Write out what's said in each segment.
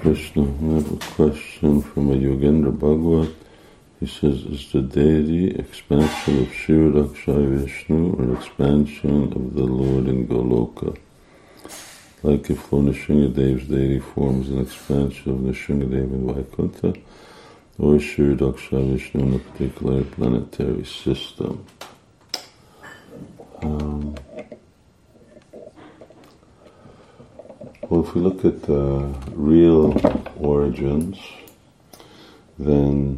Krishna. I have a question from a Yogendra Bhagwat. He says, is the deity expansion of Kshirodakshaya Vishnu or expansion of the Lord in Goloka? Like if Lord Nrsingadev's deity forms an expansion of Nrsingadev in Vaikuntha, or Kshirodakshaya Vishnu in a particular planetary system. Well, if we look at the real origins, then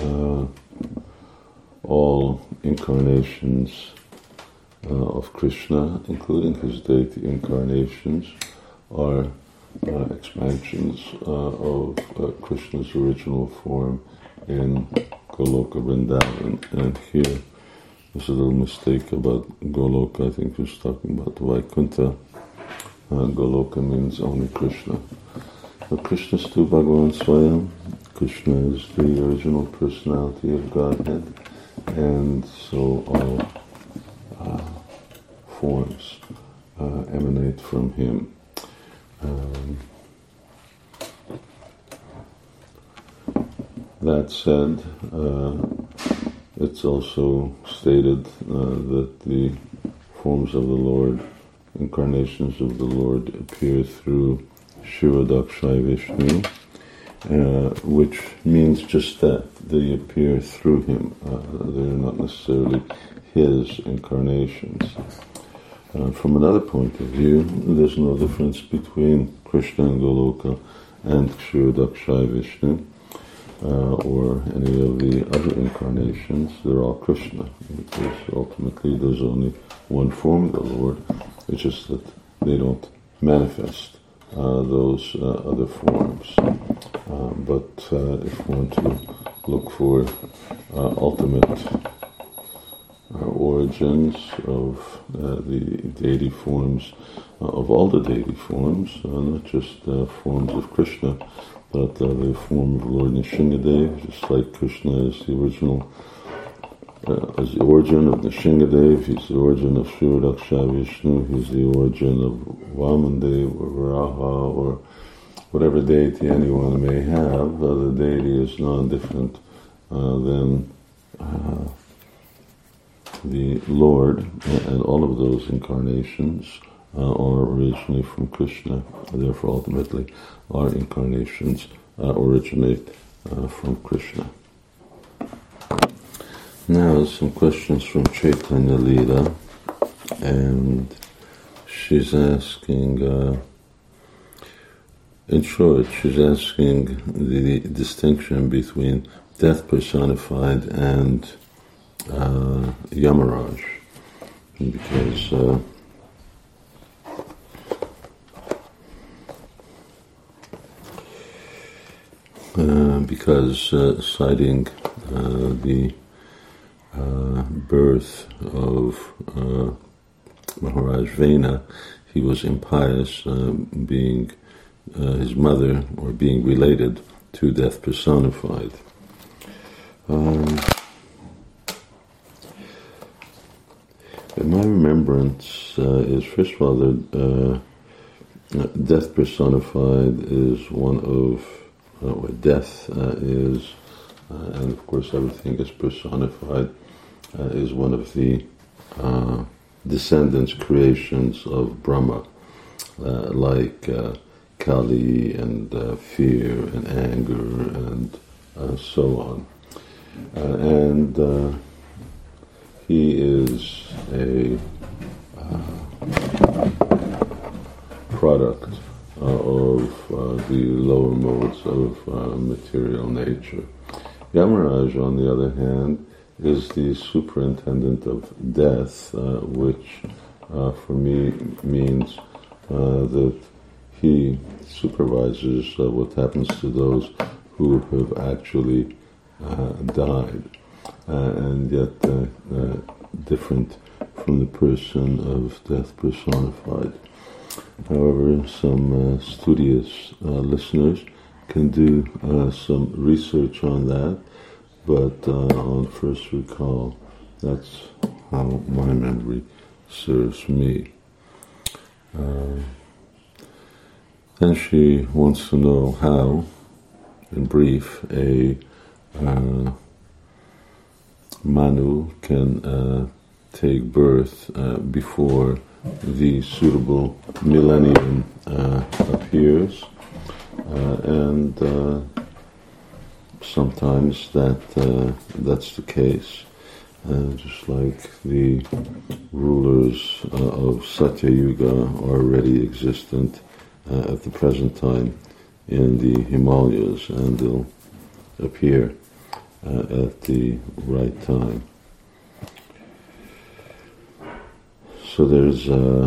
all incarnations of Krishna, including his deity incarnations, are expansions of Krishna's original form in Goloka Vrindavan. And here, there's a little mistake about Goloka. I think he was talking about Vaikuntha. Goloka means only Krishna. But Krishna's tu Bhagavan Swayam. Krishna is the original personality of Godhead, and so all forms emanate from him. That said, it's also stated that the forms of the Lord, incarnations of the Lord, appear through Kshirodakshaya Vishnu, which means just that. They appear through him. They're not necessarily his incarnations. From another point of view, there's no difference between Krishna and Goloka and Kshirodakshaya Vishnu or any of the other incarnations. They're all Krishna, because ultimately there's only one form of the Lord. It's just that they don't manifest those other forms. But if we want to look for ultimate origins of the deity forms, of all the deity forms, not just forms of Krishna, but the form of Lord Nrsingadev, just like Krishna is the original, as the origin of Nrsingadev, he's the origin of Kshirodakshaya Vishnu, he's the origin of Vamandev or Varaha or whatever deity anyone may have. The deity is non-different than the Lord, and all of those incarnations are originally from Krishna, therefore ultimately our incarnations originate from Krishna. Now some questions from Chaitanya Leela, and she's asking, in short, she's asking the distinction between death personified and Yamaraj, because citing the birth of Maharaj Vena, he was impious, being his mother, or being related to death personified. My remembrance is, first of all, that death personified is one of, death is, and of course everything is personified, is one of the descendants, creations of Brahma, like Kali and fear and anger and so on. And he is a product of the lower modes of material nature. Yamaraj, on the other hand, is the superintendent of death, which for me means that he supervises what happens to those who have actually died, and yet different from the person of death personified. However, some studious listeners can do some research on that, but on first recall, that's how my memory serves me. Then she wants to know how, in brief, a Manu can take birth before the suitable millennium appears, and sometimes that's the case. Just like the rulers of Satya Yuga are already existent at the present time in the Himalayas, and they'll appear at the right time. So there's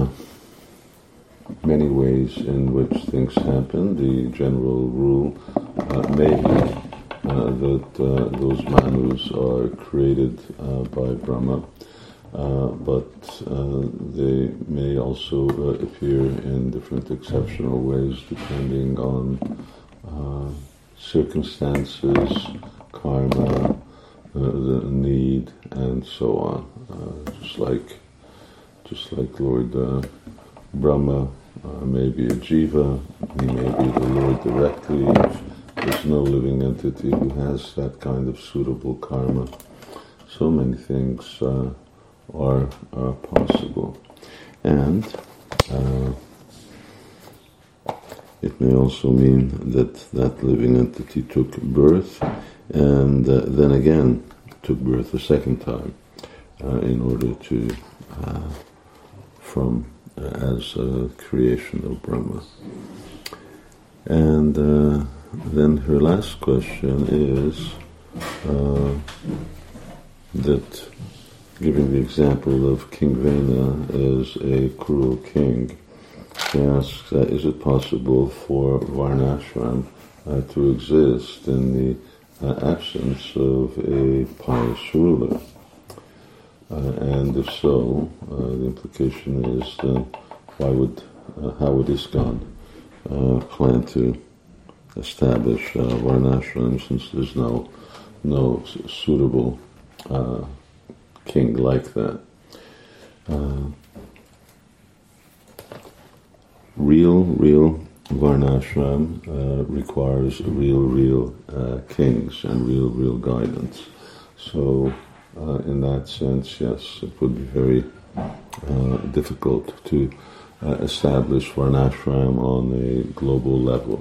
many ways in which things happen. The general rule may be that those Manus are created by Brahma, but they may also appear in different exceptional ways depending on circumstances, karma, the need, and so on. Just like Lord Brahma may be a jiva, he may be the Lord directly. There's no living entity who has that kind of suitable karma. So many things are possible. And it may also mean that living entity took birth and then again took birth a second time in order to as a creation of Brahma. And then her last question is that, giving the example of King Vena as a cruel king, she asks, is it possible for Varnashram to exist in the absence of a pious ruler? And if so, the implication is how would ISKCON plan to establish Varnashram, since there's no suitable king like that? Real Varnashram requires real kings and real guidance. So in that sense, yes, it would be very difficult to establish Varnashram on a global level.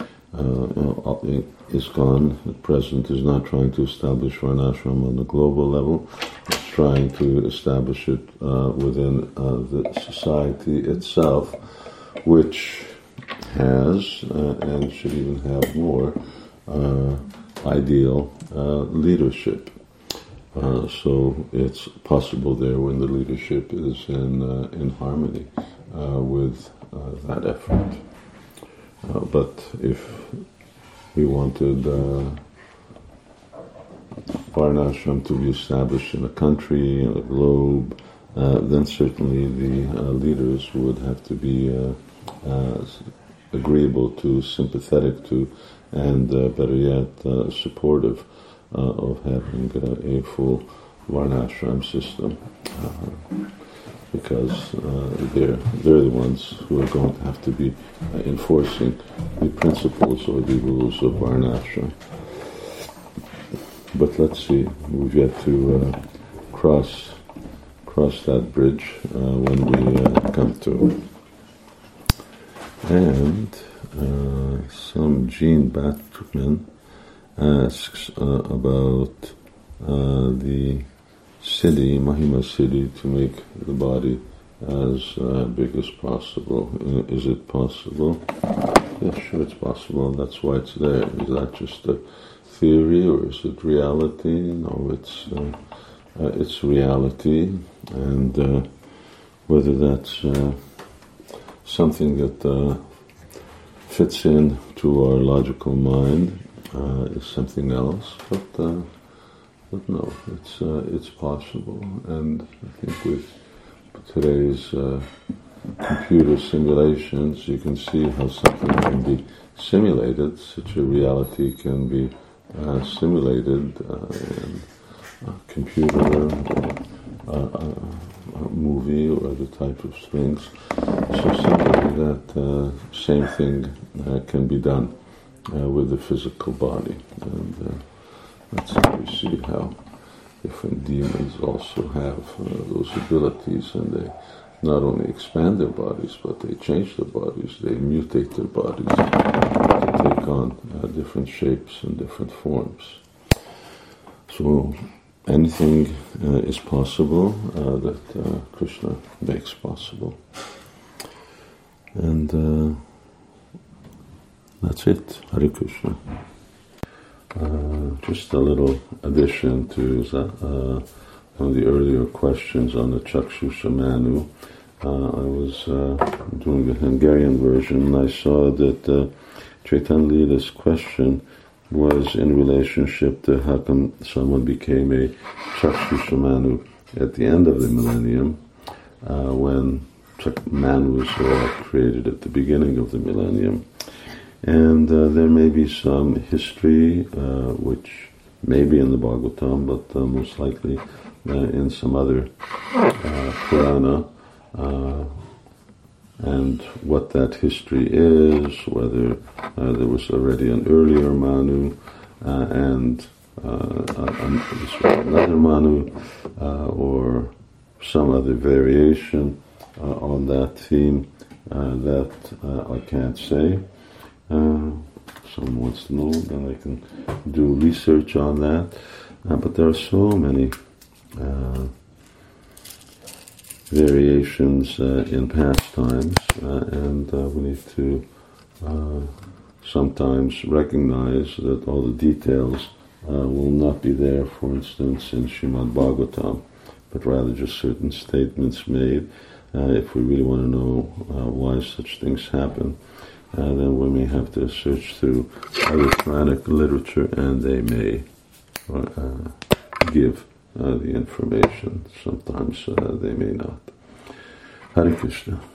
ISKCON at present is not trying to establish Varnashram on a global level. It's trying to establish it within the society itself, which has and should even have more ideal leadership. So it's possible there when the leadership is in harmony with that effort. But if we wanted Varnashram to be established in a country, in a globe, then certainly the leaders would have to be agreeable to, sympathetic to, and better yet, supportive of having a full Varnashram system, because they're the ones who are going to have to be enforcing the principles or the rules of Varnashram. But let's see, we've yet to cross that bridge when we come to it. And some Jean Batman asks about the Siddhi, Mahima Siddhi, to make the body as big as possible. Is it possible? Yeah, sure, it's possible. That's why it's there. Is that just a theory, or is it reality? No, it's reality, and whether that's something that fits in to our logical mind is something else. But no, it's possible, and I think with today's computer simulations, you can see how something can be simulated. Such a reality can be simulated in a computer, movie or other type of things. So similarly, that same thing can be done with the physical body. And that's how we see how different demons also have those abilities, and they not only expand their bodies, but they change their bodies, they mutate their bodies to take on different shapes and different forms. So anything is possible that Krishna makes possible. And that's it. Hare Krishna. Just a little addition to one of the earlier questions on the Chakshusha Manu. I was doing the Hungarian version, and I saw that Chaitanya Lila's question was in relationship to how come someone became a Chakshusha Manu at the end of the millennium, when Manus were all created at the beginning of the millennium. And there may be some history, which may be in the Bhagavatam, but most likely in some other Purana, and what that history is, whether there was already an earlier Manu and another Manu, or some other variation on that theme, that I can't say. Someone wants to know, then I can do research on that. But there are so many variations in pastimes, and we need to sometimes recognize that all the details will not be there, for instance, in Srimad Bhagavatam, but rather just certain statements made. If we really want to know why such things happen, then we may have to search through other Puranic literature, and they may give the information. Sometimes they may not. Hare Krishna.